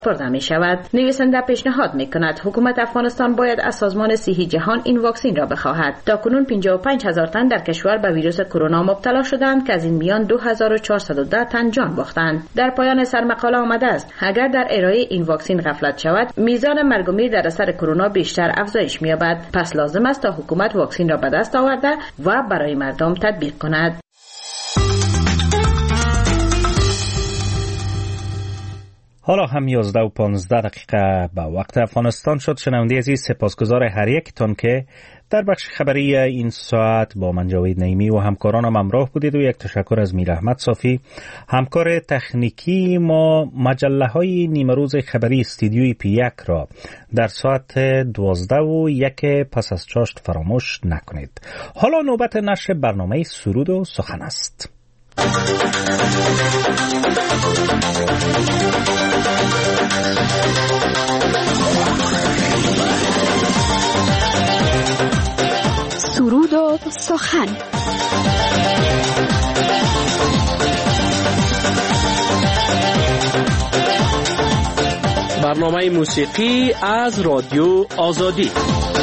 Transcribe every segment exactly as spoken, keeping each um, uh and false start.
برده می شود. نویسنده پیشنهاد می کند حکومت افغانستان باید از سازمان صحی جهان این واکسن را بخواهد. تاکنون پنجاه و پنج هزار تن در کشور به ویروس کرونا مبتلا شدند که از این میان دو هزار و چهارصد و ده تن جان باختند. در پایان سرمقاله آمده است اگر در ارائه این واکسن غفلت شود میزان مرگ و میر در اثر کرونا بیشتر افزایش می‌یابد. پس لازم است تا حکومت واکسن را به دست آورده و برای مردم تطبیق کند. حالا هم یازده و پانزده دقیقه به وقت افغانستان شد. شنونده عزیز، سپاسگزار هر یک تان که در بخش خبری این ساعت با من جاوید نعیمی و همکارانم همراه بودید و یک تشکر از میر احمد صافی همکار تکنیکی ما. مجله های نیمه روز خبری استودیوی پی یک را در ساعت دوازده و یک پس از چاشت فراموش نکنید. حالا نوبت نشر برنامه سرود و سخن است. سرود و سخن. برنامه موسیقی از رادیو آزادی.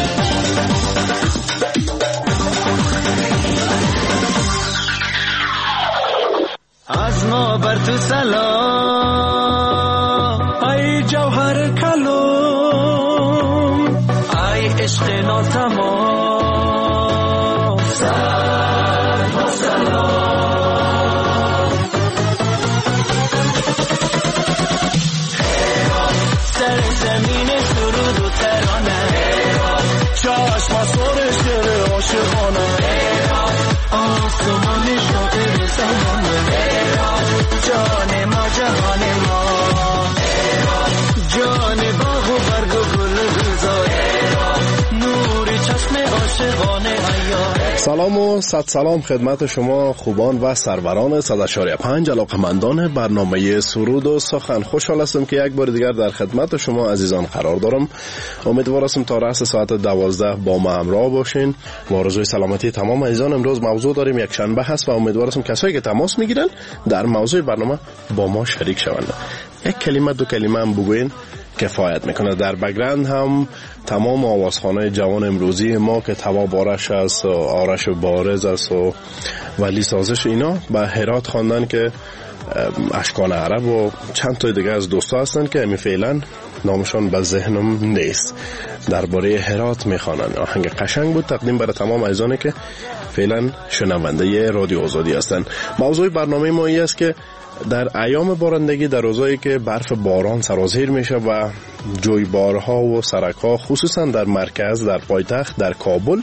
از ما بر تو سلام ای جوهر کلوم، ای عشق ناتمام، سلام و سلام. سر زمین سرود و ترانه، چشم از سر شعر عاشقانه، آسمان شاعر زمانه، جان ما جهان ما، جان باغ و برگ و گل روزای، نور چشم عاشقانه حیات. سلام و صد سلام خدمت شما خوبان و سروران صد و چهار پنج علاقمندان برنامه سرود و سخن. خوشحال هستم که یک بار دیگر در خدمت شما عزیزان قرار دارم. امیدوار هستم تا رأس ساعت دوازده با ما همراه باشین. با آرزوی سلامتی تمام عزیزان، امروز موضوع داریم، یک شنبه هست و امیدوار هستم کسایی که تماس میگیرن در موضوع برنامه با ما شریک شوند. یک کلمه دو کلمه هم بگوین کفایت میکنه. در بگراند هم تمام آوازخانه جوان امروزی ما که تواب آرش است و آرش بارز است و ولی سازش، اینا به هرات خواندن که اشکان عرب و چند تا دیگه از دوستا هستن که امی فعلا نامشان به ذهنم نیست. درباره هرات میخوانن. آهنگ قشنگ بود، تقدیم برای تمام عزیزانی که فعلا شنونده رادیو آزادی هستن. موضوع برنامه ما این است که در ایام بارندگی، در روزایی که برف باران سرازیر میشه و جویبارها و سرک‌ها خصوصا در مرکز، در پایتخت، در کابل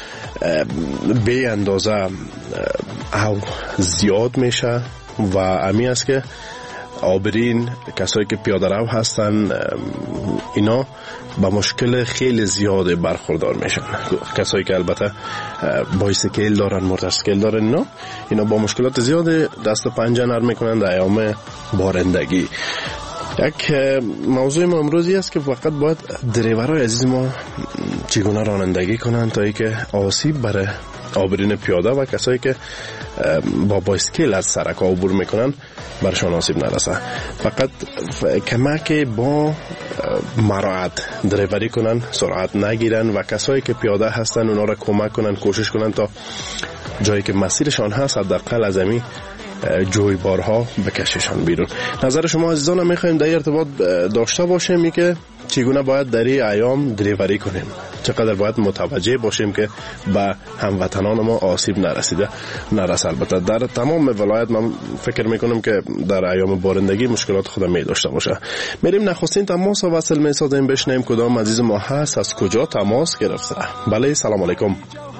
به اندازه او زیاد میشه و امی است که آبرین، کسایی که پیاده رو هستن، اینا با مشکل خیلی زیاده برخوردار میشن. کسایی که البته بایسیکل دارن، موتورسیکل دارن، اینا اینا با مشکلات زیاده دست و پنجه نرم میکنن در ایام بارندگی. یک موضوع ما امروزی است که فقط باید دریورای عزیز ما چگونه رانندگی کنن تا ای که آسیب برای آبرین پیاده و کسایی که با بایسکل از سرک ها عبور میکنن برشان آسیب نرسه. فقط کمک با مراعات دریوری کنن، سرعت نگیرن و کسایی که پیاده هستن اونا را کمک کنن، کوشش کنن تا جایی که مسیرشان هست حداقل از امی جویبارها بکششان بیرون. نظر شما عزیزان هم میخوایم در ارتباط داشته باشیم ای که چگونه باید در این ایام دریوری کنیم، چقدر باید متوجه باشیم که به هموطنان ما آسیب نرسیده نرسه. البته در تمام ولایت من فکر میکنم که در ایام بارندگی مشکلات خود می داشته باشه. میریم نخستین تماس و وصل میسازیم، بشنیم کدام عزیز ما هست، از کجا تماس گرفته. بله، سلام علیکم.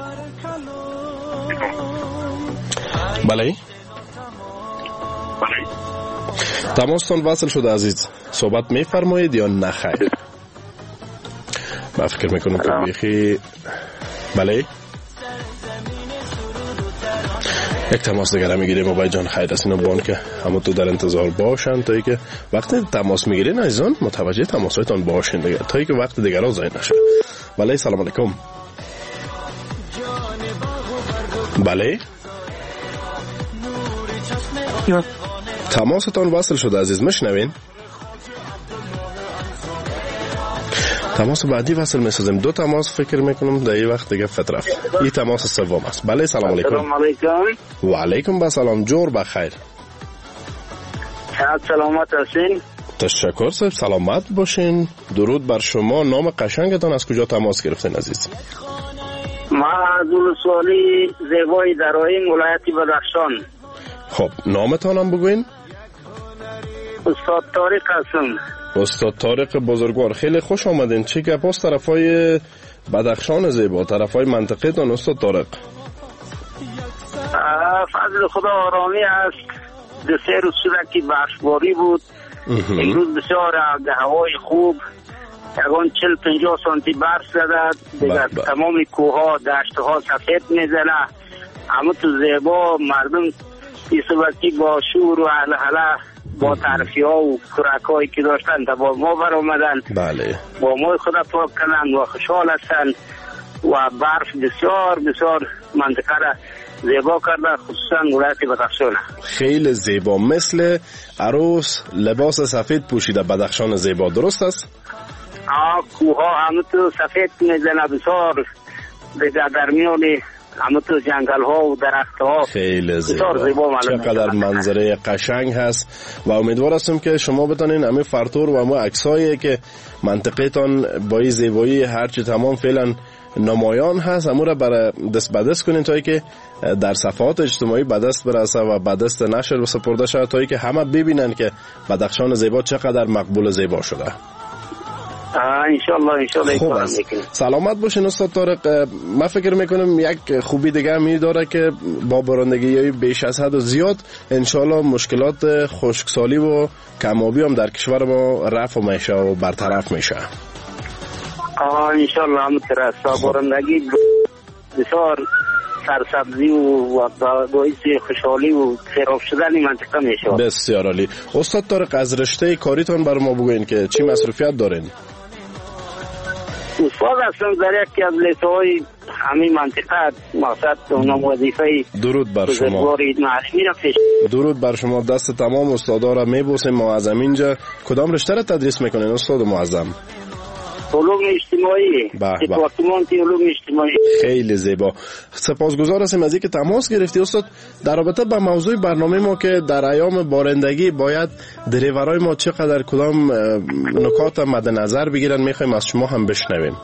بله تماستان وصل شده عزیز، صحبت میفرمایید یا نه خیر؟ من فکر میکنم که بیخی. بله یک تماس دیگر میگیریم. موبایل جان خیر است، اینو بان که همه تو در انتظار باشن تا ای که وقتی تماس میگیرین عزیزان متوجه تماسایتان باشین دیگه، تا ای که وقت دیگر ها ضایع نشه. بله سلام علیکم. بله تماستان وصل شده عزیز، میشنوین؟ تماس بعدی وصل می‌سازیم. دو تماس فکر میکنم در این وقت دیگه فت رفت. این تماس سوم است. بله سلام علیکم. سلام علیکم. و علیکم السلام. جور بخیر. سلامت هستین؟ تشکر صاحب، سلامت باشین. درود بر شما. نام قشنگتان از کجا تماس گرفتین عزیز؟ ما از ولسوالی زیبای درایم ولایت بدخشان. خب نامتان هم بگوین. استاد طارق هستم. استاد طارق بزرگوار، خیلی خوش آمدین. چه گپ است طرفای بدخشان زیبا، طرفای منطقه تان استاد طارق؟ فضل خدا آرامی است. دو سه روز شده که برفباری بود. امروز بسیار هوای خوب، یکان چل پنجاه سانتی برف زده دیگر. تمام کوها دشتها سفید میزنه. همه تو زیبا مردم ایسوبتی با شور و هلهله با تعرفی ها و کرک هایی که داشتن تا با ما بر آمدن. بله. با ما خدا پاک کنن و خوشحال هستن و برف بسیار بسیار منطقه را زیبا کرده، خصوصا ولایت بدخشان. خیلی زیبا، مثل عروس لباس سفید پوشیده بدخشان زیبا، درست است؟ آه کوها همه تو سفید میزنه بسیار دیگر در میان همه تو جنگل ها و درخت ها. خیلی زیبا, زیبا چقدر منظره قشنگ هست و امیدوار هستم که شما بتانین همه فرتور و همه عکسایی که منطقه تان با این زیبایی هرچی تمام فعلا نمایان هست همون را برای دست بدست کنین تا که در صفحات اجتماعی بدست برسه و بدست نشر و سپرده شد تا که همه ببینن که بدخشان زیبا چقدر مقبول زیبا شده. انشالله انشالله. خوب است. سلامت باشین استاد طارق. من فکر میکنم یک خوبی دیگه می داره که با بارندگی بیش از حد و زیاد انشالله مشکلات خشکسالی و کمابی هم در کشور ما رفع میشه و برطرف میشه. آه انشالله همونطور است. بارندگی بسیار سرسبزی و باعث خوشحالی و خراب شدن منطقه میشه. بسیار عالی. استاد طارق از رشته کاریتان بر ما بگوین که چی مصروفیت دارین؟ استاد هستم در یکی از لیسه‌های همین منطقه، مقصد اونم وظیفه درود بر شما. درود بر شما. دست تمام استادا را میبوسیم. ما از اینجا کدام رشته را تدریس میکنین استاد معظم؟ علوم اجتماعی. دپارتمان علوم اجتماعی. خیلی زیبا. سپاسگزار هستیم از اینکه تماس گرفتی استاد. در رابطه با موضوع برنامه ما که در ایام بارندگی باید دریورای ما چقدر کدام نکات مد نظر بگیرن میخوایم از شما هم بشنویم.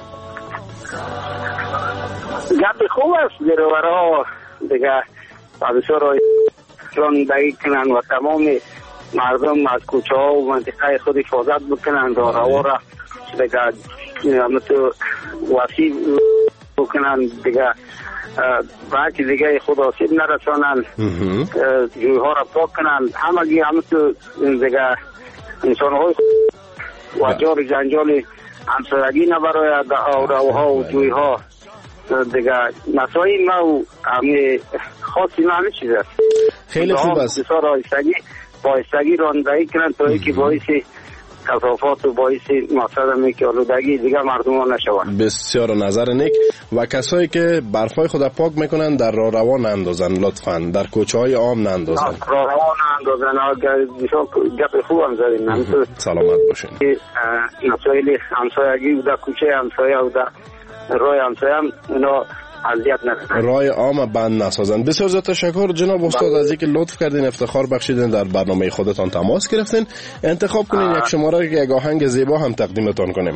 گپ خوب است. دریورها دیگه بسیار راندگی کنن و تمام مردم از کوچه ها و منطقه خود حفاظت بکنن، راهرو را دیگه همه تو وسیع بکنن دیگه، باقی دیگه خود آسیب نرسانن، جویها را پاک کنن، همگی همه تو دیگه انسان های و جار جنجال همسایگی نبراید راهها و جویها دیگه. مسائل ما و همه خاصی ما همه چیز است. خیلی خوب است. بسیار آیستگی بایستگی راندهی کنن تا اینکه باعث کثافات و باعث مقصد می که آلودگی دیگه مردم ها نشوند. بسیار نظر نیک. و کسایی که برفای خود پاک میکنن در راه روا نندازن لطفاً، در کوچه های عام نندازن. راه روا نندازن. گپ خوب هم زدین. سلامت باشین. مسائل همسایگی و در کوچه همسایه و در راه همسایه هم اونا اذیت نکنن، راه عام بند نسازن. بسیار زیاد تشکر جناب استاد از اینکه لطف کردین افتخار بخشیدین در برنامه خودتان تماس گرفتین. انتخاب کنین یک شماره که یک آهنگ زیبا هم تقدیمتان کنیم.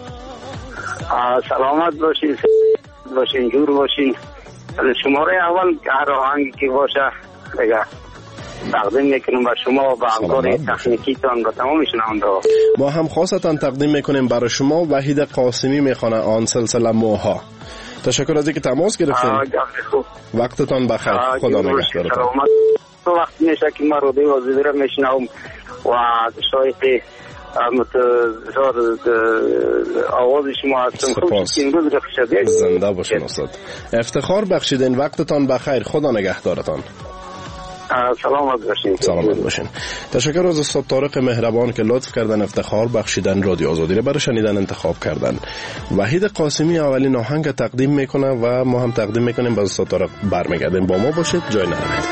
سلامت باشین، باشین جور باشین. شماره اول هر آهنگی که باشه دیگه تقدیم میکنیم بر شما و همکار تکنیکیتان و تمام شنونده. ما هم خاصتاً تقدیم میکنیم برای شما. وحید قاسمی میخونه آن سلسله موها. تشکر از اینکه تماس گرفتین. وقتتان بخیر. خدا نگهدارتان. تو وقت میشه که ما رو دیو زیره میشنم و شاید متزار آواز شما هستم. خوب که امروز رخصت زنده باشین استاد. افتخار بخشیدین. وقتتان بخیر. خدا نگهدارتان. سلامت باشین. سلامت باشین. تشکر از استاد طارق مهربان که لطف کردن افتخار بخشیدن رادیو آزادی را برای شنیدن انتخاب کردن. وحید قاسمی اولین آهنگ تقدیم میکنه و ما هم تقدیم میکنیم. با استاد طارق برمیگردیم. با ما باشید، جای نرید.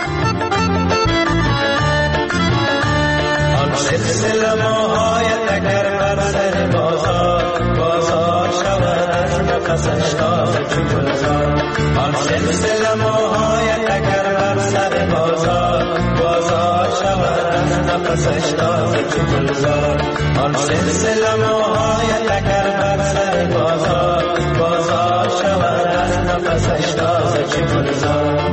آن سلسله موهای تکر بر سر بازار بازار نفسش تازه چو گلزار آن سلسله موهایت اگر بر سر بازار بازار شود از نفسش تازه چو گلزار آن سلسله موهایت اگر بر سر بازار بازار شود از نفسش تازه چو گلزار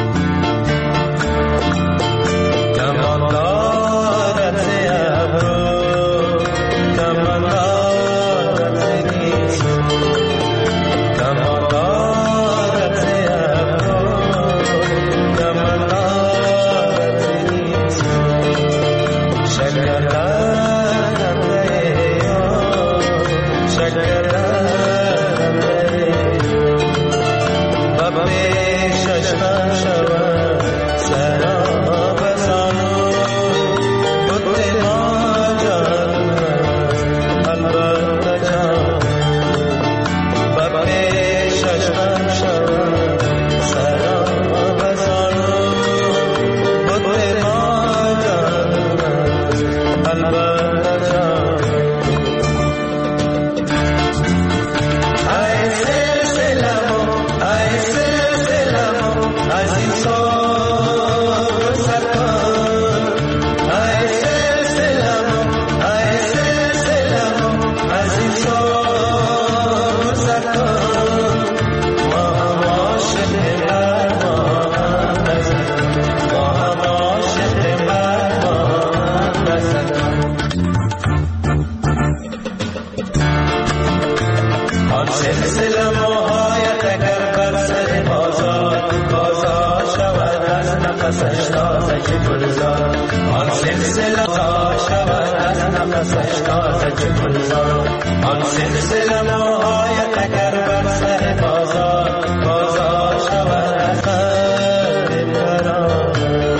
کمان دارد ز ابرو کمان دارد ز گیسو کمان دارد ز ابرو کمان دارد ز گیسو شکر دارد ز یو شکر دارد ز یو ببه ششتن شود سرا بزانو بود ما جان البته جان ببه ششتن شود سرا بزانو بود ما جان البته جان ای سلسلمو ای سلسلمو از این صبح سرکن ای سلسلمو ای سلسلمو از این صبح سرکن ما هم عاشق برمان نزدن ما هم عاشق برمان نزدن آن سلسله موهایت اگر بر سر بازار بازار شود از نفسش تازه چو گلزار آن سلسله بازار شود از نفسش تازه چو گلزار آن سلسله موهایت اگر بر سر بازار بازار شود از سر بران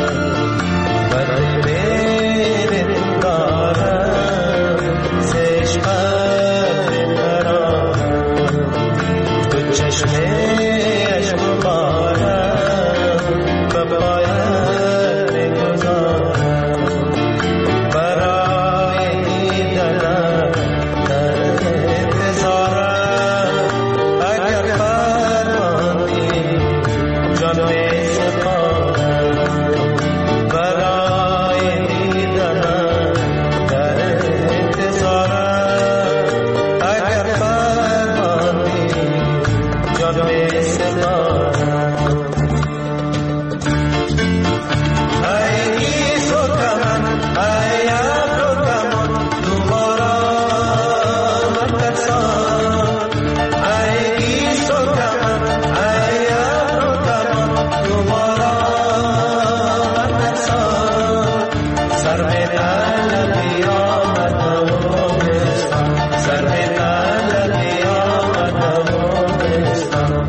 برای بین دارم سش قدر بران تو چشمه عشق و بارم به پایت میگذارم برای دیدنم در انتظارم اگر فرمانی جان میسپارم برای دیدنم در انتظارم اگر فرمانی جان میسپارم ای گیس و کمن ای ابر و کمان دوباره مترسان ای گیس و کمن ای ابر و کمان دوباره مترسان سر به طلبی آمد نوبستان سر به طلبی آمد نوبستان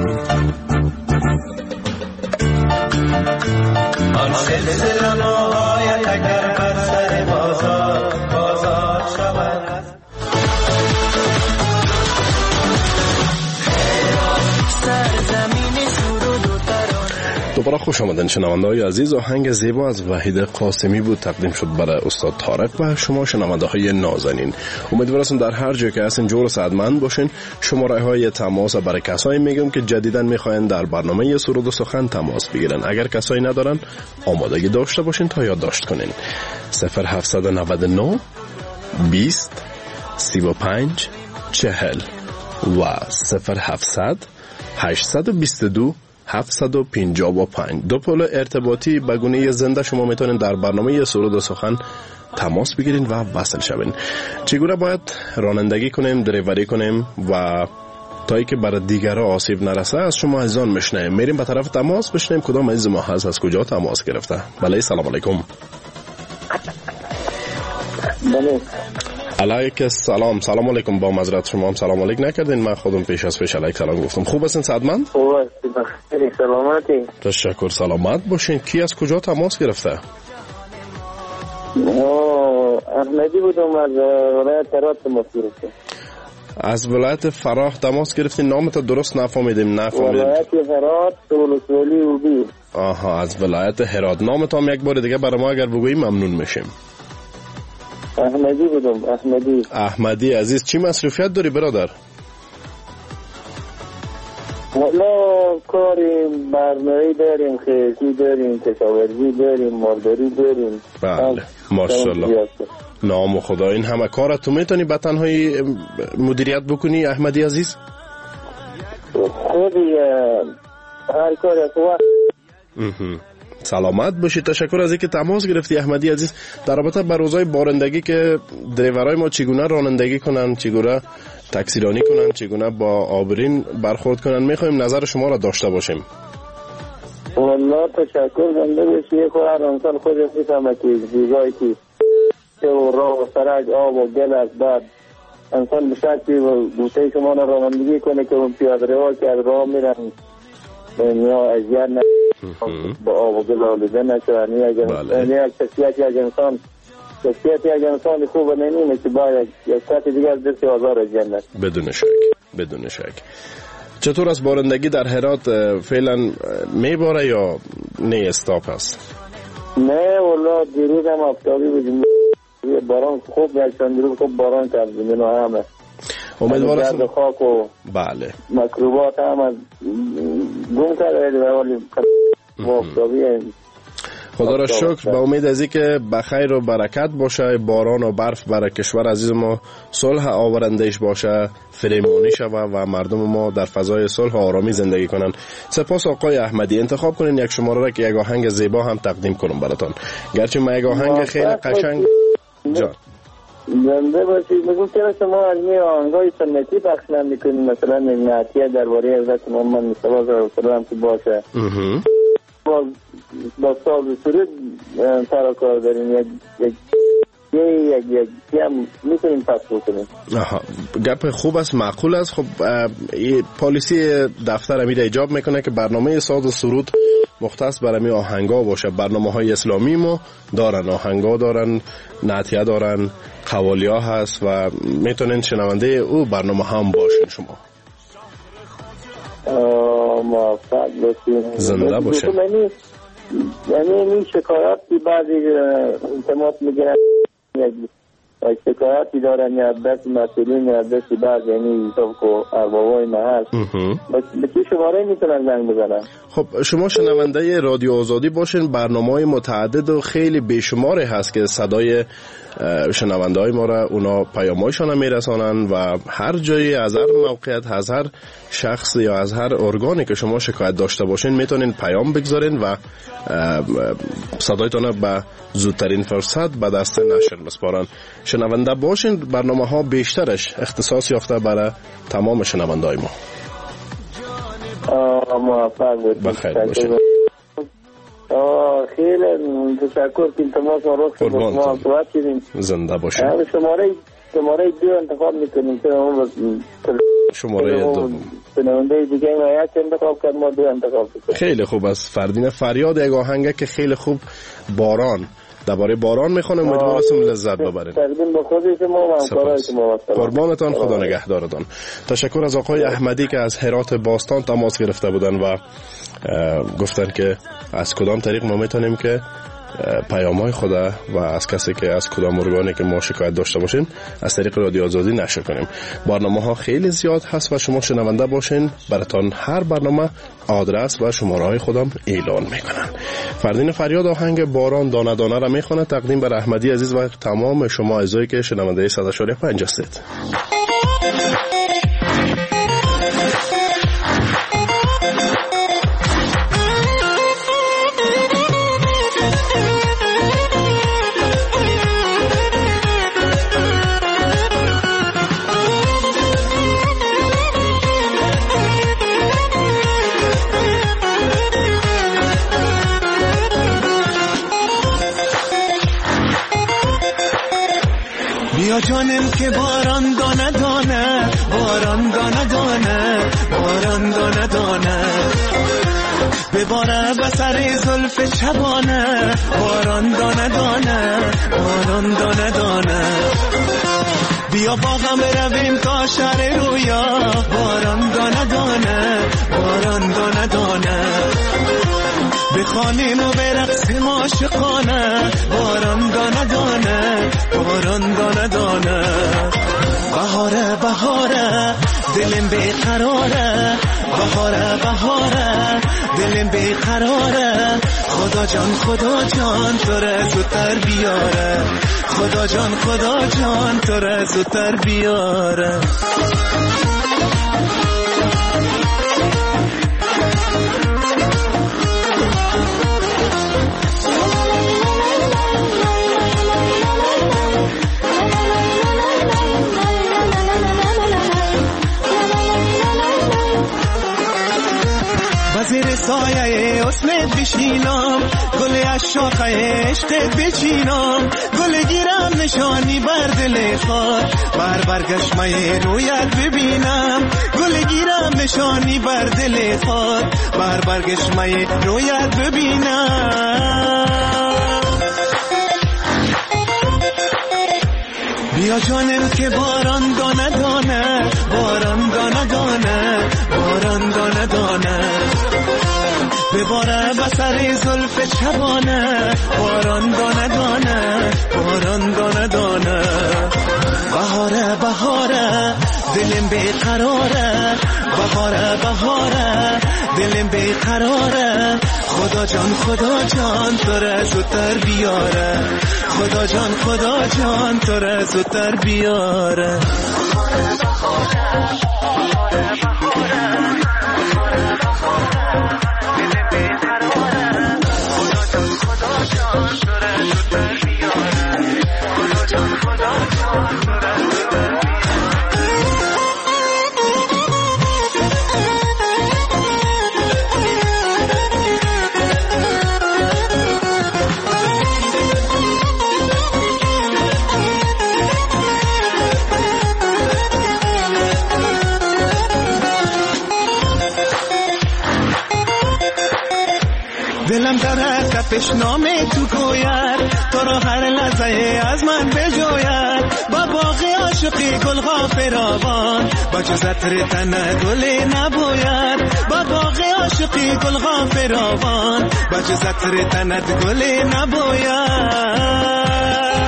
آن سلسله موهایت اگر بر سر بازار بازار شود سرزمین سرود و ترانه دوباره خوش آمدن شنونده های عزیز. آهنگ زیبا از وحید قاسمی بود تقدیم شد برای استاد طارق و شما شنونده های نازنین. امیدوارم در هر جای که هستین جور و سعادتمند باشین. شماره های تماس برای کسایی میگم که جدیداً میخواین در برنامه سرود و سخن تماس بگیرن. اگر کسایی ندارن آمادگی داشته باشین تا یادداشت کنین. صفر هفت نه نه بیست سی و پنج چهل و صفر هفتصد هشتصد و بیست و دو هفتصد و پنجاه و پنج. دو پل ارتباطی به گونه زنده شما میتونین در برنامه سرود و سخن تماس بگیرین و وصل شوین. چگونه باید رانندگی کنیم، دریوری کنیم و تا ای که برای دیگرها آسیب نرسه از شما عزیزان میشنیم. میریم به طرف تماس بشنیم کدام عزیز ما هست، از کجا تماس گرفته. بله سلام علیکم. بله علیک السلام. سلام علیکم. با معذرت شما هم سلام علیک نکردین، من خودم پیش از پیش علیک سلام گفتم. خوب هستین سعادتمند؟ خوب هستی بخیر سلامتی. تشکر سلامت باشین. کی از کجا تماس گرفته؟ احمدی بودم از ولایت هرات تماس گرفته. از ولایت فراه تماس گرفتین. نامت درست نفهمیدیم. نفهمیدیم. ولایت هرات ولسوالی اوبی. آها از ولایت هرات. نامت هم یک بار دیگه برای ما اگر بگویی ممنون میشیم. احمدی بودم. احمدی. احمدی عزیز چی مصروفیت داری برادر؟ والا کاریم، برنامه‌ای داریم، خیلی داریم، کشاورزی داریم، مالداری داریم. بله ماشاءالله. نام خدا. این همه کار تو میتونی به تنهایی مدیریت بکنی احمدی عزیز؟ خودی هر کار از وقت. سلامت باشی. تشکر از اینکه تماس گرفتی احمدی عزیز. در رابطه با روزهای بارندگی که دریورای ما چگونه رانندگی کنن، چگونه تاکسیرانی کنن، چگونه با آبرین برخورد کنن، میخوایم نظر شما را داشته باشیم. والله تشکر. زنده باشی. خود هر انسان خودش میفهمه که دیگایی که و راه و سرک آب و گل است، بعد انسان به شکلی و بوته شما را رانندگی کنه که اون پیاده‌رو که از راه میرن یا اذیت نه با آب و گل آلوده نشود. نه یک شخصیت یک انسان شخصیت یک انسان خوب نمینه که باید یک ساعت دیگر از دست آزار جنت. بدون شک بدون شک. چطور از بارندگی در هرات فعلا میباره یا نه استاپ است؟ نه والله دیروز هم آفتابی بودیم، باران خوب گشتن، دیروز خوب باران کرد زمین و همه. امیدوار هستم خاک و بله مکروبات هم از گم کرده ولی آفتابی. خدا را شکر. با امید از اینکه بخیر و برکت باشه، باران و برف برای کشور عزیز ما صلح آورندهش باشه، فریمانی شوه و مردم ما در فضای صلح و آرامی زندگی کنن. سپاس آقای احمدی. انتخاب کنین یک شماره را که یک آهنگ زیبا هم تقدیم کنم براتون. گرچه ما یک آهنگ خیلی قشنگ جان زنده باشید. میگم که شما از می آهنگای سنتی پخش نمیکنید، مثلا نعتیه درباره حضرت محمد مصطفی صلی الله علیه و آله که باشه با با ساز سرود سر کار داریم، یک یک یک یک یک هم میتونیم پس بکنیم. آها گپ خوب است، معقول است. خب پالیسی دفتر امیر ایجاب میکنه که برنامه ساز و سرود مختص برای آهنگا باشه. برنامه های اسلامی ما دارن، آهنگا دارن، نعتیه دارن، قوالیا هست و میتونین شنونده او برنامه هم باشین. شما موفق باشین، زنده باشین. یعنی یعنی این شکایاتی بعضی التماس میگیرن، یک شکایاتی دارن یا دست مسئولین یا دست بعض یعنی طبق اربابای محل به چه شماره میتونن زنگ بزنن؟ خب شما شنونده رادیو آزادی باشین. برنامه‌های متعدد و خیلی بیشماری هست که صدای شنونده های ما را اونا پیامایشان میرسانن و هر جایی از هر موقعیت، از هر شخص یا از هر ارگانی که شما شکایت داشته باشین میتونین پیام بگذارین و صدایتان به زودترین فرصت به دست نشر بسپارن. شنونده باشین. برنامه ها بیشترش اختصاص یافته برای تمام شنونده های ما. موفق باشید. بخیر باشین. خیلی تشکر که تماس ما رو شد ما صحبت کردیم. زنده باشین. شماره شماره دو انتخاب میکنیم که اون شماره دو شنونده دیگه ما یک انتخاب کرد، ما دو انتخاب کنیم. خیلی خوب است. فردین فریاد یک آهنگه که خیلی خوب باران درباره باران میخونه. امیدوارم لذت ببرین. فردین به خود شما و همکارای شما. قربانتان. خدا نگهدارتان. تشکر از آقای احمدی که از هرات باستان تماس گرفته بودن و گفتن که از کدام طریق ما میتونیم که پیام‌های خدا و از کسی که از کدام ارگانی که ما شکایت داشته باشیم از طریق رادیو آزادی نشر کنیم. برنامه‌ها خیلی زیاد هست و شما شنونده باشین. براتون هر برنامه آدرس و شماره‌های خودم اعلان میکنن. فردین فریاد آهنگ باران دانه دانه را میخونه تقدیم بر احمدی عزیز و تمام شما عزیزایی که شنونده صد و چهار و پنج هستید. بیا جانم که باران دانه دانه، باران دانه دانه، باران دانه دانه بباره به سر زلف شبانه، باران دانه دانه، باران دانه دانه بیا باغم برویم تا شهر رویا، باران دانه دانه، باران دانه دانه بخوانیم و برقصیم عاشقانه، باران دانه دانه، باران دانه دانه بهاره بهاره دلم بیقراره بهاره بهاره دلم بیقراره خدا جان خدا جان تو را زودتر بیاره خدا جان خدا جان تو را زودتر بیاره زیر سایه حسنت بشینم گل از شاخه عشقت بچینم گل گیرم نشانی بر دل خار بر برگشمه رویت ببینم گل گیرم نشانی بر دل خار بر برگشمه رویت ببینم بیا جانم که باران دانه دانه باران دانه دانه باران دانه دانه بباره بسر زلف چبانه باران دانه دانه باران دانه دانه بهاره بهاره دلم بیقراره بهاره بهاره دلم بیقراره خدا جان خدا جان تو را زودتر بیاره خدا جان خدا جان تو را زودتر بیاره دلم دارد تپش نامه تو گوید تو رو هر لحظه از من بجوید با باغ عاشقی گل غافراوان با جز عطر تنت گل نبوید با باغ عاشقی گل غافراوان با جز عطر تنت گل نبوید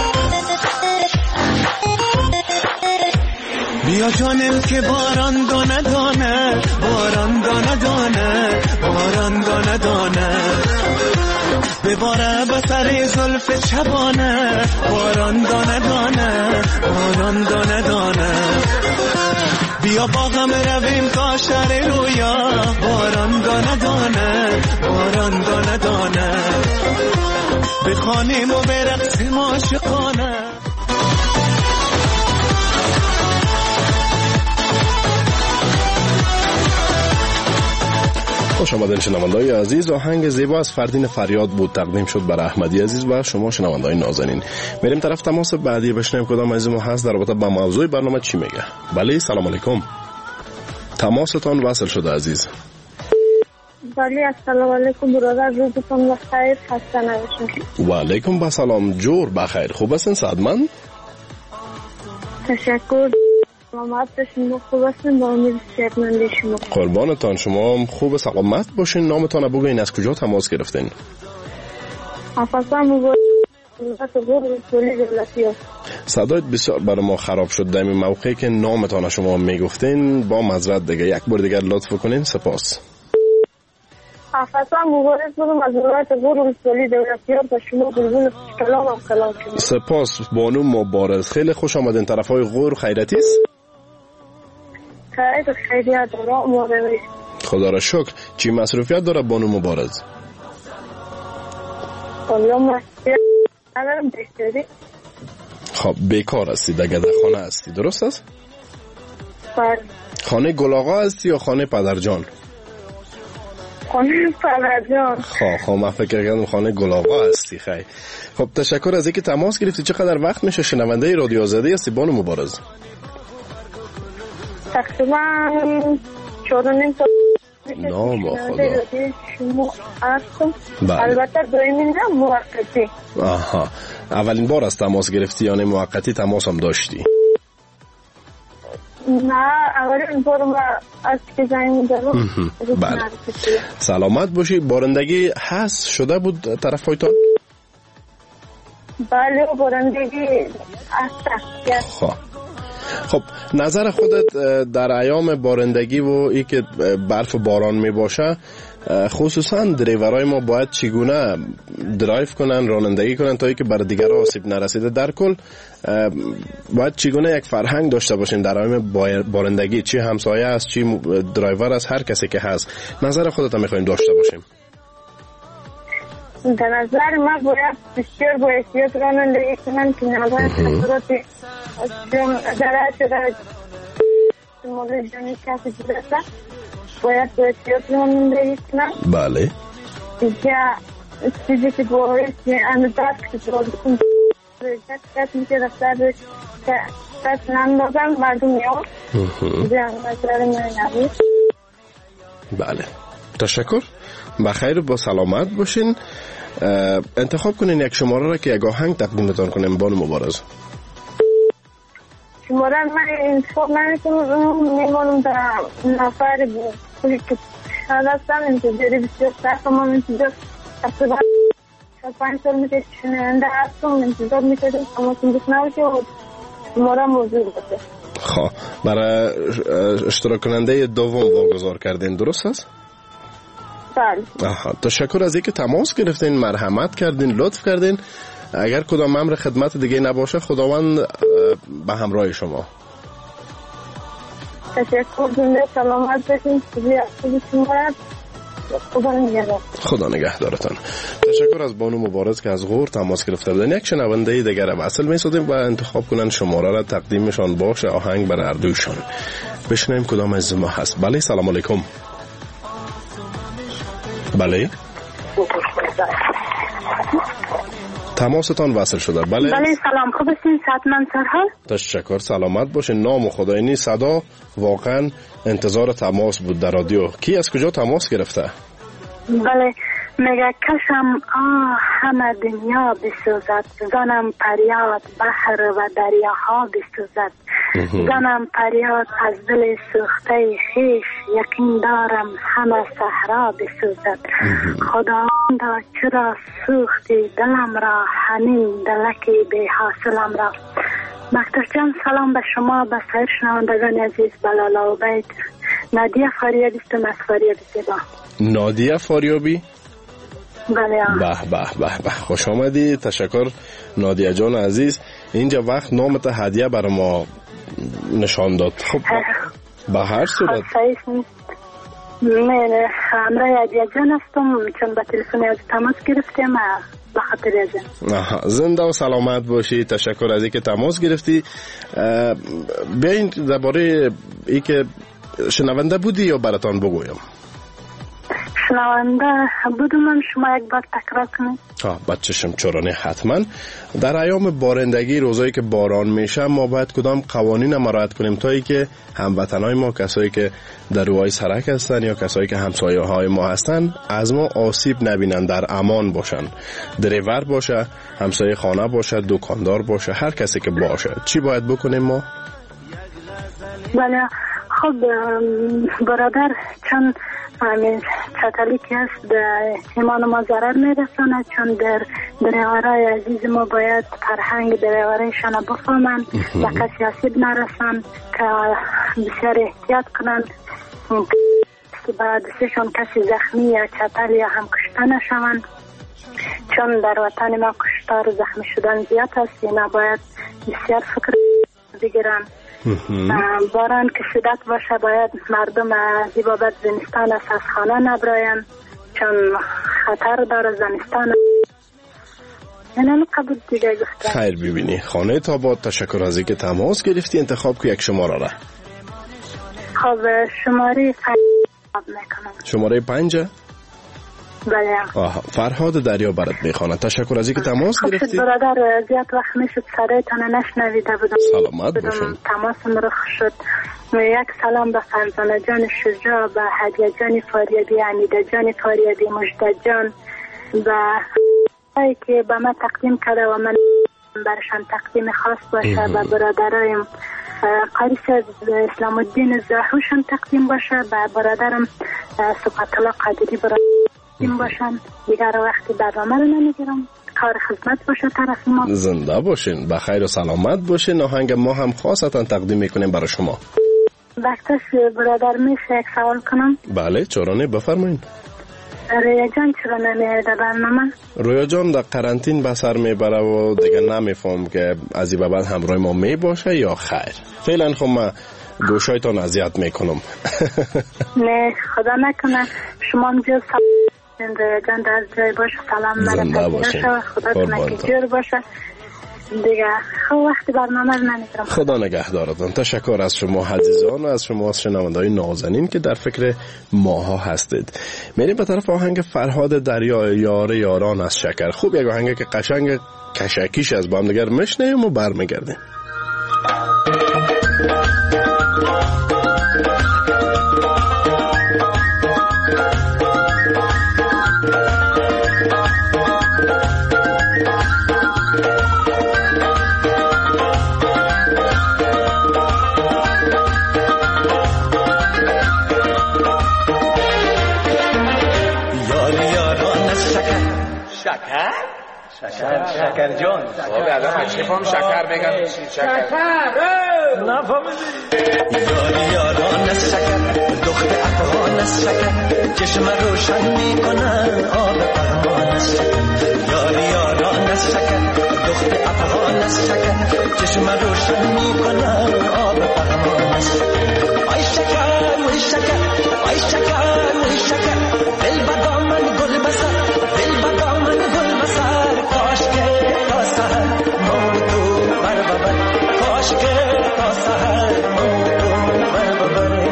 بیا جانم که باران دانه دانه باران دانه دانه باران دانه دانه بباره بسر زلف چبانه باران دانه دانه باران دانه دانه بیا باغم رویم تا شهر رویا باران دانه دانه باران دانه دانه بخوانیم و برقصیم عاشقانه خوش آمدین شنونده‌های عزیز. آهنگ زیبا از فردین فریاد بود تقدیم شد برای احمدی عزیز و شما شنونده‌های نازنین. میریم طرف تماس بعدی بشنویم کدام عزیز ما هست در رابطه با موضوع برنامه چی میگه. بله سلام علیکم. تماستان وصل شده عزیز. بله السلام علیکم برادر روزتون بخیر خسته نباشید. و علیکم السلام جور بخیر خوب هستین سعادمند؟ تشکر. سلامت باشین خوب هستین با امید صحتمندی شما. قربانتان شما خوب سلامت باشین. نامتان بگوین از کجا تماس گرفتین؟ افسان مبارک صدایت بسیار برای ما خراب شد در این موقعی که نامتان شما میگفتین با معذرت دیگه یک بار دیگر لطف کنین. سپاس. افسان مبارک بودم از ولایت غور ولسوالی دولتیار با شما بلبل کلام و کلام شما. سپاس بانو مبارز خیلی خوش آمدین. طرفای غور خیرتی است؟ خیرت خیریت داره مبارز. خدا را شکر. چی مصروفیت داره بانو مبارز؟ والله مصروفیت ندارم بیکاری. خب بیکار هستی در خانه هستی درست است؟ بله. خانه گلاغا هستی یا خانه پدرجان؟ خانه پدرجان. خب خب من فکر کردم خانه گلاغا هستی. خیلی خب تشکر از اینکه تماس گرفتی. چقدر وقت میشه شنونده رادیو آزادی هستی بانو مبارز؟ تقریبا چهار و نیم سال. نام خدا. شما هستم. بله. البته دویمین نه موقتی. آها اولین بار از تماس گرفتی یا نه موقتی تماس هم داشتی؟ نه اولین بار ما از که زنگ دارم. بله سلامت باشی. بارندگی هست شده بود طرف هایتان؟ بله بارندگی هست. خب خب نظر خودت در ایام بارندگی و ای که برف و باران می باشه، خصوصا دریورای ما باید چگونه درایو کنن، رانندگی کنن تا ای که بر دیگر آسیب نرسیده؟ در کل باید چگونه یک فرهنگ داشته باشیم در ایام بارندگی، چی همسایه است، چی درایور است، هر کسی که هست، نظر خودت هم میخوایم داشته باشیم. در نظر ما باید بسیار با احتیاط رانندگی کنن که نباید خطرات ضرر شده مورد جانی کسی برسه. باید با احتیاط رانندگی کنن. بله. دیگه چیزی که باید که اندازه که باید کنن دست میشه رفتر دست نندازن مردم میاد. دیگه نظر من نبید. بله تشکر، بخیر، با سلامت باشین. انتخاب کنین یک شماره را که یک آهنگ تقدیمتان کنیم. بانو مبارز. شماره من انتخاب نکنم، میمانم در نفر پولی که شاید هستم انتظاری بسیار سرکم. هم انتظار تقریبا پنج سال میشه شنونده هستم، انتظار میشه اما سندس نباشه و شماره موضوع باشه. خواه برای اشتراک کننده دوم واگذار کردین، درست هست؟ بله. آها، تشکر از اینکه تماس گرفتین، مرحمت کردین، لطف کردین. اگر کدام امر خدمت دیگه نباشه خداوند به همراه شما. تشکر، زنده سلامت باشین. خدا نگهدار. خدا نگهدارتان. تشکر از بانو مبارز که از غور تماس گرفته بودن. یک شنونده دیگر وصل می‌شدیم و انتخاب کنن شماره را تقدیمشان باشه، آهنگ برای اردویشان. بشنویم کدام از ما هست. بله، سلام علیکم. بله تماستان وصل شده. بله بله سلام، خوب هستین؟ سعدمند سرحال. تشکر، سلامت باشین. نام و خداینی صدا واقعا انتظار تماس بود در رادیو. کی از کجا تماس گرفته؟ بله میگه کشم آه همه دنیا بسوزد، زنم پریاد بحر و دریاها بسوزد، زنم پریاد از دل سوخته خیش، یقین دارم همه صحرا بسوزد. خداوندا چرا سوختی دلم را، همین دلکی بی حاصلم را. مکتر جان سلام به شما، به سایر شنوندگان عزیز. بلالا و بیت نادیه فاریابی استم از فاریابی زیبا. نادیه فاریابی؟ بله. به به به به، خوش آمدی. تشکر نادیه جان عزیز. اینجا وقت نامت هدیه برای ما نشان داد. خب به هر صورت من همراه هدیه جان هستم، چون به تلفن از تماس گرفتیم به خاطر ازم. زنده و سلامت باشی. تشکر از اینکه تماس گرفتی. بیاین درباره ای که شنونده بودی یا براتان بگویم؟ شنونده بودم. من شما یک بار تکرار کنید. آه بچشم چرانه. حتما در ایام بارندگی، روزایی که باران میشه، ما باید کدام قوانین ما رعایت کنیم تا ای که هموطنای ما، کسایی که در روهای سرک هستن یا کسایی که همسایه های ما هستن، از ما آسیب نبینن، در امان باشن. دریور باشه، همسایه خانه باشه، دکاندار باشه، هر کسی که باشه. چی باید بکنیم ما؟ بله خب برادر، چون همین چطلی که هست به ایمان ما ضرر میرسانه، چون در دریورای عزیز ما باید فرهنگ دریورایشان بفهمن و کسی آسیب نرسن، که بسیار احتیاط کنن که بعد دستشان کسی زخمی یا چطل یا هم کشته نشون، چون در وطن ما کشتار و زخمی شدن زیاد هست. اینا باید بسیار فکر بگیرن. باران که شدت باشه باید مردم از این بابت زمستان از خانه نبراین، چون خطر داره زمستان. اینم قبول دیگه گفتم. خیر ببینی خانه تاباد. تشکر از اینکه تماس گرفتی. انتخاب که یک شماره را. خب شماره پنج میکنم. شماره پنج؟ بله. آها، فرهاد دریا برات میخوانه. تشکر از اینکه تماس گرفتی. خب برادر زیاد وقت میشد صدایتان نشنویده بودم. سلامت باشین. تماسم رخ شد. یک سلام به فرزانه جان شجاع، به هدیه جان فاریابی، حمیده جان فاریابی، مجدد جان، به هایی که به من تقدیم کرده و من برشان تقدیم خاص باشه. به برادرایم قاریس اسلام الدین زاهوشان تقدیم باشه. به برادرم صفت الله قادری برادرم باشن. دیگر وقتی برنامه رو نمیگیرم. کار خدمت باشه طرف ما. زنده باشین، بخیر و سلامت باشین. آهنگ ما هم خاصتا تقدیم میکنیم برای شما. وقتش برادر میشه یک سوال کنم؟ بله چرا نه، بفرمایین. رویا جان چرا نمیاد برنامه؟ رویا جان در قرنطین به سر میبره و دیگه نمیفهم که از این بعد همراه ما میباشه یا خیر. فعلا خب من گوشایتان اذیت میکنم. نه خدا نکنه. شما هم جز سلام رویا جان در جای باشه، سلام زنده باشین، خدا تنکی جور باشه دیگه. خب وقتی برنامه رو نمیگرم. خدا نگهدارتان. تشکر از شما عزیزان و از شما از شنونده‌های نازنین که در فکر ماها هستید. میریم به طرف آهنگ فرهاد دریا یار یاران از شکر. خوب یک آهنگ که قشنگ کشکیش از با هم دیگر میشنیم و برمیگردیم. شکر؟ شکر شکر جان بابا الان چه شکر میگن شکر نفهمیدی یاری یاران از شکر دختر افغان از شکر چشم روشن میکنن آب افغان از شکر یاری یاران از شکر دختر افغان از شکر چشم روشن میکنن آب افغان از شکر آی شکر وی شکر آی شکر وی شکر دل بدام من گل بسر دل بدام من گل بسر کاش که تا سهر موضوع بر ببر کاش که تا سهر موضوع بر ببر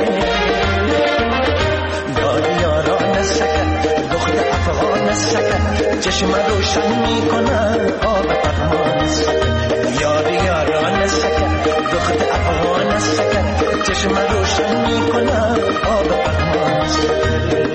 یاری یاران از شکر دختر افغان از شکر چشم روشن میکنن آب افغان از شکر یاری یاران از شکر دختر افغان از شکر چشم روشن میکنن آب افغان از شکر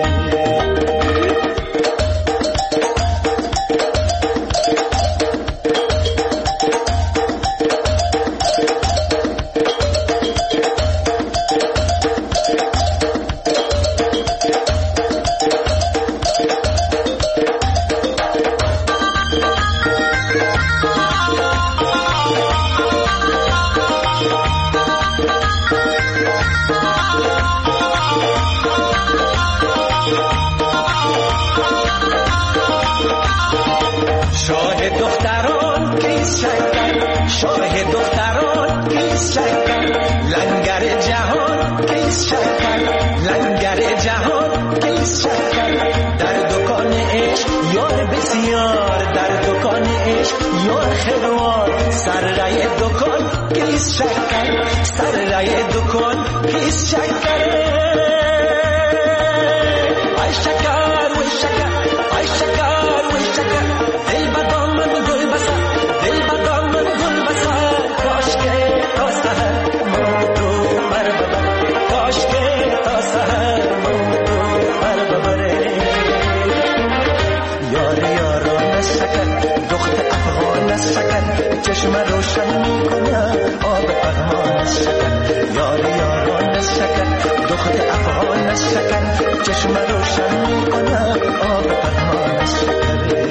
چشم روشن میکنه آب افغان از شکر یاری یاران از شکر دختر افغان از شکر چشم روشن میکنه آب افغان از شکر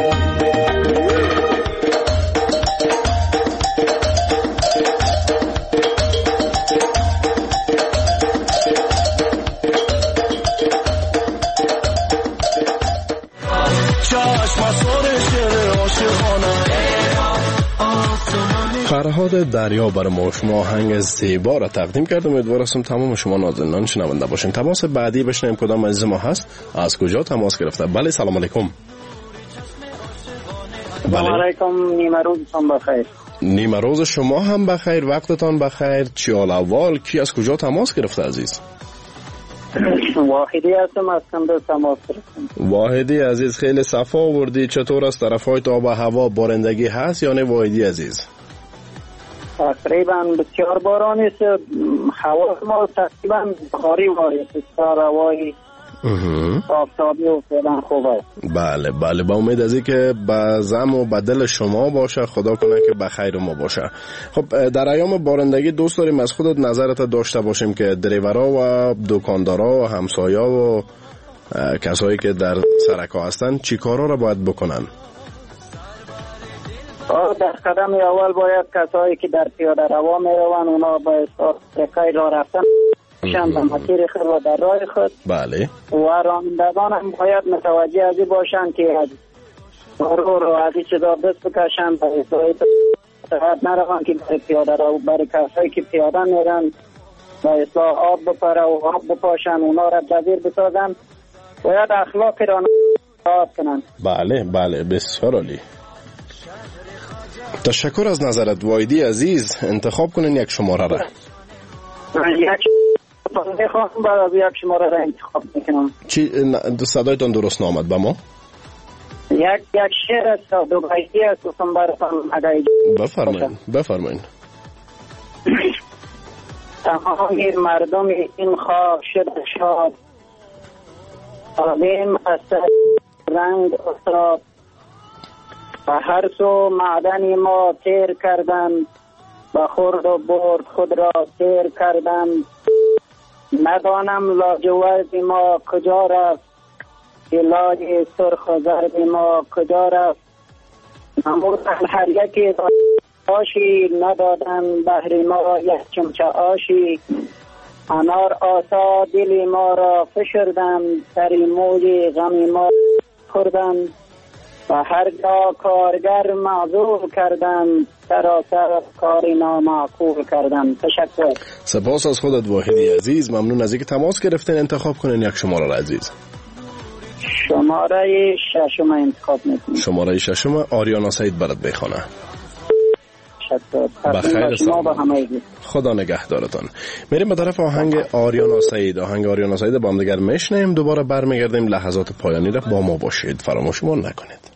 فرهاد دریا برای ما شما آهنگ زیبا را تقدیم کرد. امیدوارم تمام شما نازنینان شنونده باشین. تماس بعدی بشنویم کدام عزیز ما هست، از کجا تماس گرفته. بله سلام علیکم. سلام علیکم، نیمه روزتان بخیر. نیمه روز شما هم بخیر، وقتتان بخیر. چی حال احوال؟ کی از کجا تماس گرفته عزیز؟ واحدی هستم از کندز تماس گرفتم. واحدی عزیز خیلی صفا آوردی. چطور است طرفای آب و هوا، بارندگی هست یا نه واحدی عزیز؟ تقریبا بسیار بارانی است. هوا ما تقریبا بخاری وارد است. هوای آفتابی و فعلا خوب است. بله بله، با امید از این که به زم و بدل شما باشه، خدا کنه که بخیر ما باشه. خب در ایام بارندگی دوست داریم از خودت نظرت داشته باشیم که دریورا و دکاندارا و همسایه و کسایی که در سرکا هستن چی کارا را باید بکنن؟ در قدم اول باید کسایی که در پیاده روا میروند اونا باید طریقه راه رفتن باشند در مسیر خود و در راه خود. بله. و رانندگان هم باید متوجه از این باشند که از رو رو از این چیزا دست بکشند و اصلاحی تحت نروند که برای پیاده رو برای کسایی که پیاده میرن و اصلاح آب بپره و آب بپاشن اونا را جزیر بسازن. باید اخلاق رانندگان کنند. بله بله بسیار عالی. تشکر از نظرت وایدی عزیز. انتخاب کنین یک شماره را. یک شماره خواهم بعد از یک شماره را انتخاب میکنم. چی صدایتان درست نامد به ما؟ یک یک شعر است دو بیتی است گفتم براتون اگر بفرمایید بفرمایید. تمام مردم این خاک شده شاد عالم از رنگ افتاد و هر سو معدنی ما تیر کردند و خورد و برد خود را تیر کردند. ندانم لاجورد ما کجا رفت که لاج سرخ و زرد ما کجا رفت. نمودن هر یکی آشی ندادن بهر ما یک چمچه آشی. انار آسا دل ما را فشردن سری موج غم ما خوردن و هر جا کارگر معذور کردن سراسر کاری نامعقول کردن. تشکر. سپاس از خودت واحدی عزیز. ممنون از اینکه تماس گرفتین. انتخاب کنین یک شماره را عزیز. شماره ششم انتخاب میکنم. شماره ششم آریانا سعید برات بخونه. بخیر سلام. خدا نگهدارتان. میریم به طرف آهنگ آریانا سعید. آهنگ آریانا سعید با هم دیگر میشنیم. دوباره برمیگردیم. لحظات پایانی را با ما باشید. فراموشمون نکنید.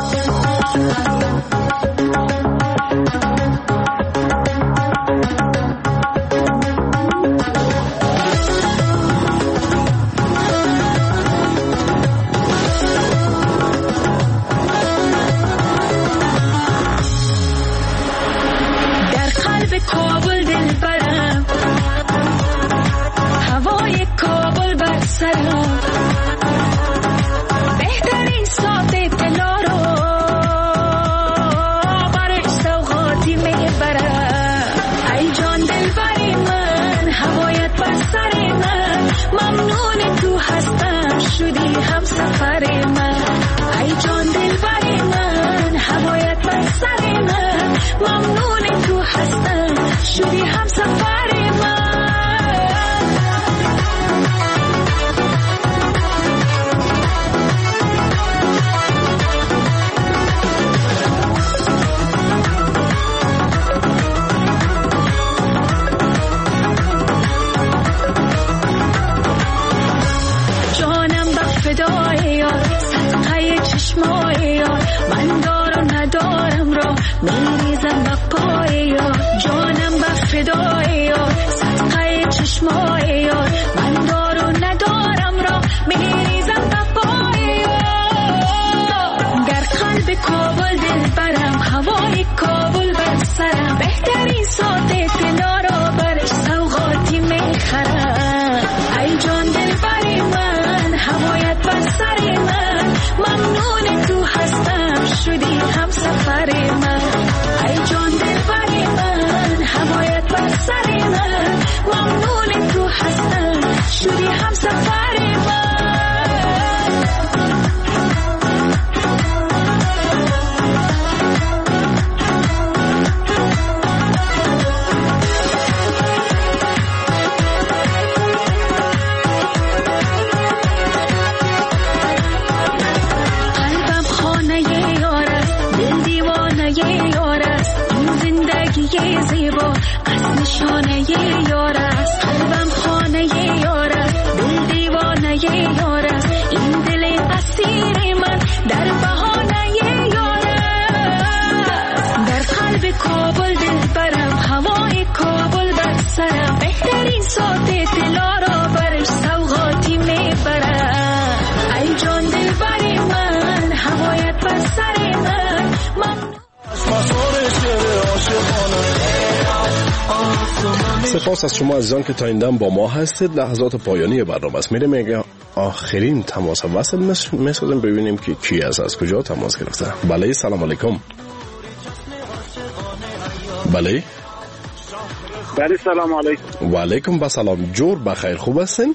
کابل دل برم هوای کابل بر سرم بهترین ساعت دلا رو برای سوغاتی میبرم. ای جان دل بری من هوایت بر سر من ممنون تو هستم شدی هم سفر من. ای جان دل بری من هوایت بر سر من ممنون تو هستم شدی هم سفر من. جانم به فدای یار صدقه چشمای یار من دارم ندارم را میریزم به پای یار. جانم به فدای یار صدقه چشمای یار من دارم ندارم را میریزم به پای یار. در قلب کابل دل برم هوای کابل بر سرم بهترین ساعت دلا را برش سوغاتی میخرم. ای جان دل بری من هوایت بر سر من ممنون تو هستم شدی هم سفر من. ای جان دل بری من هوایت بر سر من ممنون تو هستم شدی هم سفر من. زیبا از نشانه یار است قلبم خانه یار است دل دیوانه یار است این دل اسیر من در بهانه یار است. در قلب کابل دل برم هوای کابل بر سرم بهترین ساعت دلا را برش سوغاتی میبرم. ای جان دل بری من هوایت بر سر من من سپاس از شما عزیزان که تا این دم با ما هستید. لحظات پایانی برنامه است. میریم میگه آخرین تماس وصل میسازیم ببینیم که کی از از کجا تماس گرفته. بله سلام علیکم. بله. بله سلام علیکم. و علیکم بسلام. جور بخیر، خوب هستین؟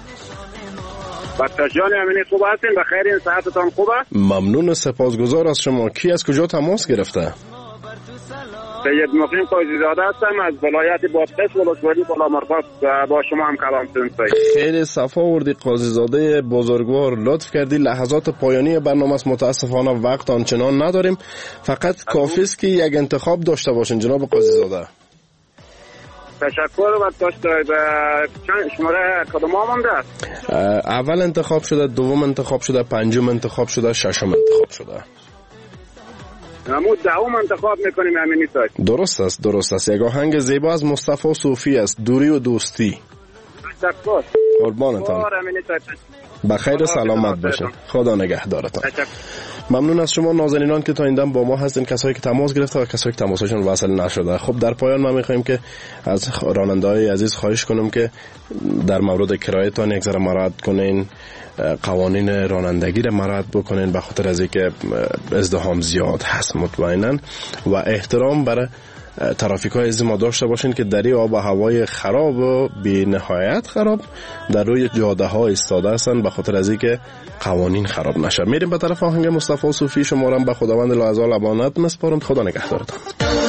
بچه جان امینی خوب هستین؟ بخیر، این صحتتان خوبه؟ ممنون و سپاسگزار از شما. کی از کجا تماس گرفته؟ سید مقیم قاضی زاده هستم از ولایت بادغیس ولسوالی بالامرغاب. با شما هم کلام سنید. خیلی صفا وردی قاضی زاده بزرگوار، لطف کردی. لحظات پایانی برنامه است، متاسفانه وقت آنچنان نداریم، فقط کافی است که یک انتخاب داشته باشین جناب قاضی زاده. تشکر و داشت چند شماره کدوم ها مونده؟ اول انتخاب شده، دوم انتخاب شده، پنجم انتخاب شده، ششم انتخاب شده. نمو دهم انتخاب میکنیم امینی سایت. درست است، درست است. یک آهنگ زیبا از مصطفی صوفی است، دوری و دوستی. تشکر. قربانتان. بخیر و سلامت باشین. خدا نگهدارتان. ممنون از شما نازنینان که تا این دم با ما هستین، کسایی که تماس گرفته و کسایی که تماسشون وصل نشده. خب در پایان ما میخوایم که از راننده‌های عزیز خواهش کنم که در مورد کرایه‌تان یک ذره مراعات کنین، قوانین رانندگی را مراعات بکنین، به خاطر از اینکه ازدحام زیاد هست مطمئنا، و احترام برای ترافیک های از ما داشته باشین که در این آب و هوای خراب و بی نهایت خراب در روی جاده ها ایستاده هستن، به خاطر از اینکه قوانین خراب نشه. میریم به طرف آهنگ مصطفی صوفی. شما را به خداوند لاازال امانت میسپارم. خدا نگهدارتان.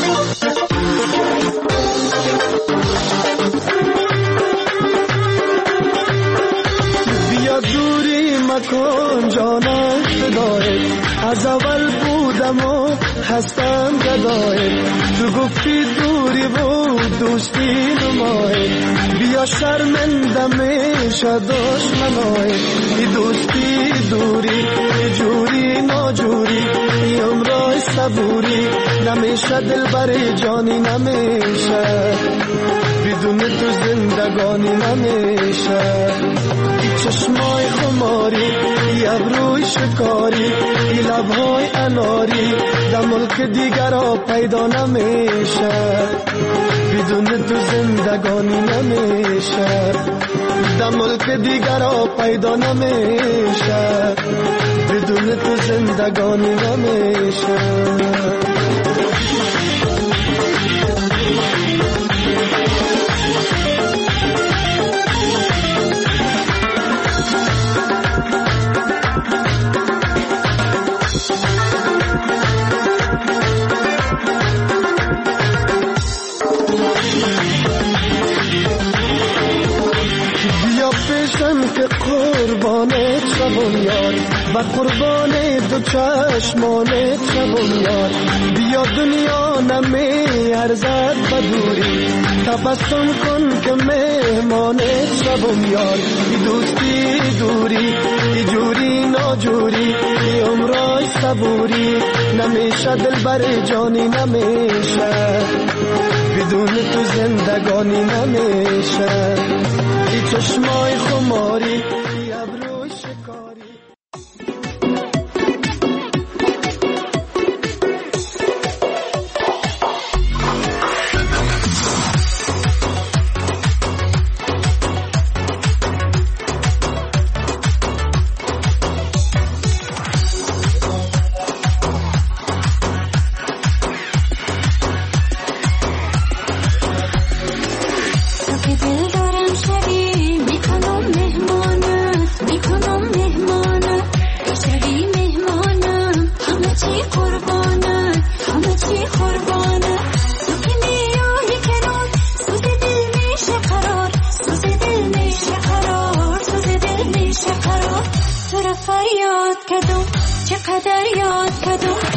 بیا دوری مکن جانم فدای، از اول بودم و هستم گدای، تو گفتی دوری بود دوستی نمای، بیا شرمنده میشه دشمنای، ای دوستی دوری جوری ناجوری، ای عمرای صبوری، نمیشه دل بر جانی نمیشه، بدون تو زندگانی نمیشه، چشمای خماری، ای ابروی شکاری، ای لبهای اناری، در ملک دیگر ها پیدا نمیشه، بدون تو زندگانی نمیشه، در ملک دیگر ها پیدا نمیشه، بدون تو زندگانی نمیشه. که قربانت شبم یار، و قربان دو چشمانت شبم یار، بیا دنیا نمی ارزد بدوری، تبسم کن که مهمانت شبم یار، ای دوستی دوری ای جوری ناجوری، ای عمرای صبوری، نمیشه دل بر جانی نمیشه، بدون تو زندگانی نمیشه، ای چشمای خماری، ای ابروی شکاری. فریاد کدوم چقدر یاد کدوم